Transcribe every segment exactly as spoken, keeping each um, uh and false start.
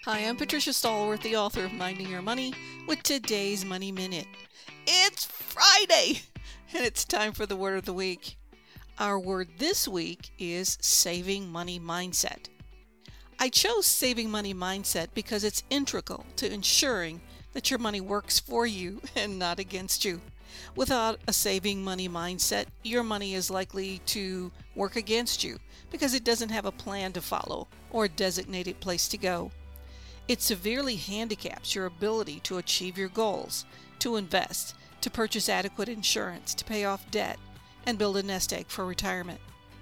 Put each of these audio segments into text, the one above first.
Hi, I'm Patricia Stallworth, the author of Minding Your Money, with today's Money Minute. It's Friday, and it's time for the word of the week. Our word this week is saving money mindset. I chose saving money mindset because it's integral to ensuring that your money works for you and not against you. Without a saving money mindset, your money is likely to work against you because it doesn't have a plan to follow or a designated place to go. It severely handicaps your ability to achieve your goals, to invest, to purchase adequate insurance, to pay off debt, and build a nest egg for retirement.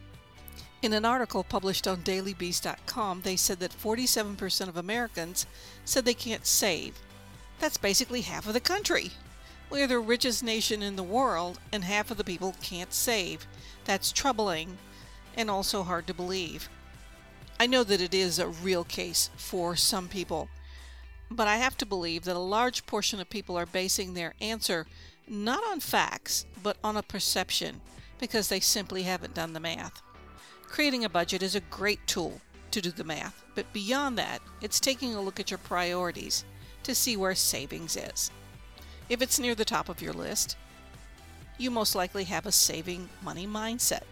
In an article published on daily beast dot com, they said that forty-seven percent of Americans said they can't save. That's basically half of the country. We're the richest nation in the world, and half of the people can't save. That's troubling and also hard to believe. I know that it is a real case for some people, but I have to believe that a large portion of people are basing their answer not on facts, but on a perception, because they simply haven't done the math. Creating a budget is a great tool to do the math, but beyond that, it's taking a look at your priorities to see where savings is. If it's near the top of your list, you most likely have a saving money mindset.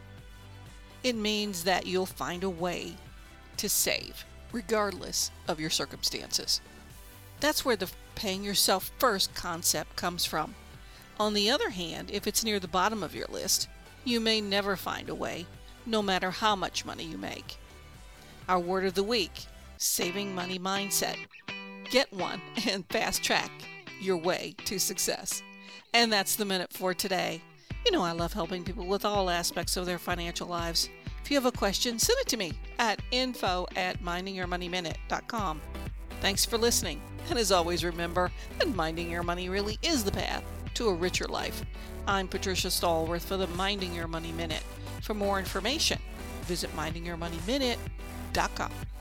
It means that you'll find a way to save, regardless of your circumstances. That's where the paying yourself first concept comes from. On the other hand, if it's near the bottom of your list, you may never find a way, no matter how much money you make. Our word of the week, saving money mindset. Get one and fast track your way to success. And that's the minute for today. You know I love helping people with all aspects of their financial lives. If you have a question, send it to me at info at minding your money minute dot com. Thanks for listening. And as always, remember that minding your money really is the path to a richer life. I'm Patricia Stallworth for the Minding Your Money Minute. For more information, visit minding your money minute dot com.